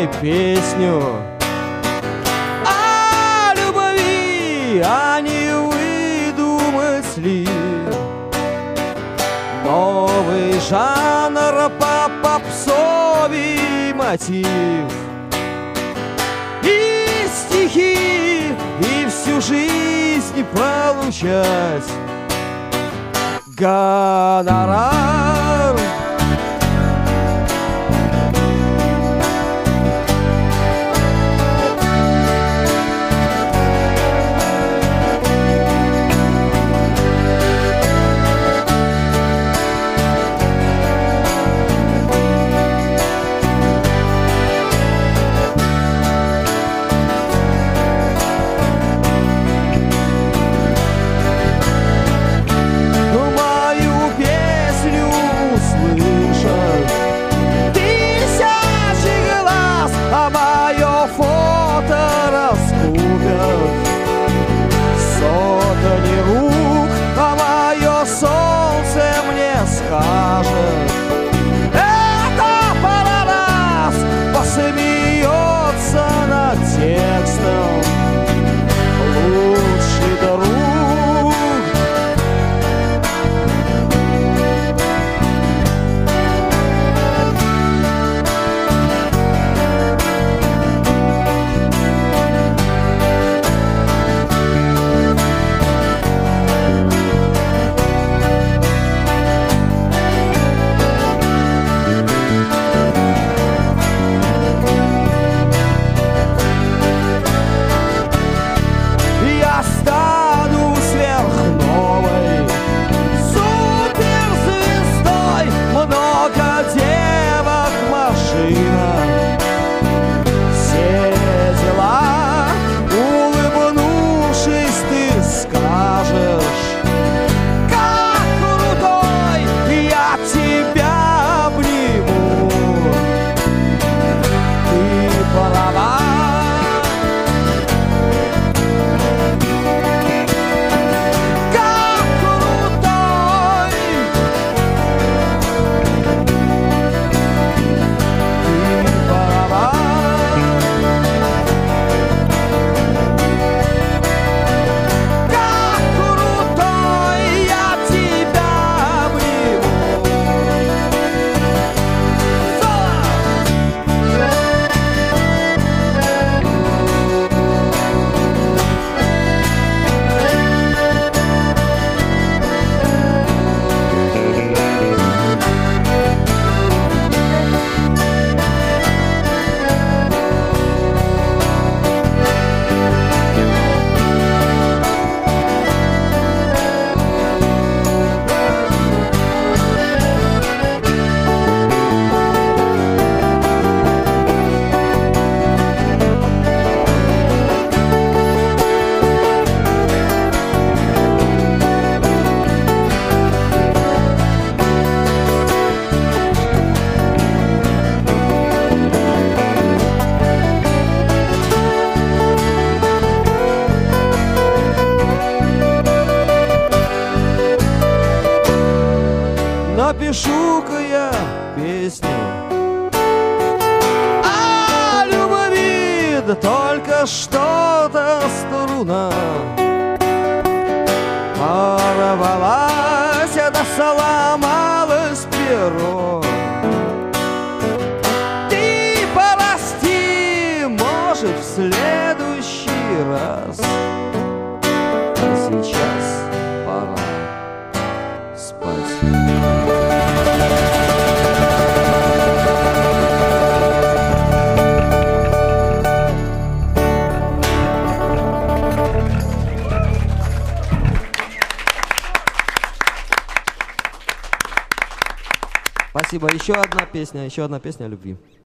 песню о любви, а не выдумысли. Новый жанр по попсовый мотив. И стихи, и всю жизнь получать гонорар. Сотни рук, а мое солнце мне скажет: это парадокс, посмеется над текстом лучший друг. Напишу-ка я песню о любви, да только что-то струна порвалась, да сломалось перо. Ты прости, может, в следующий раз, а сейчас пора спать. Спасибо. Еще одна песня о любви.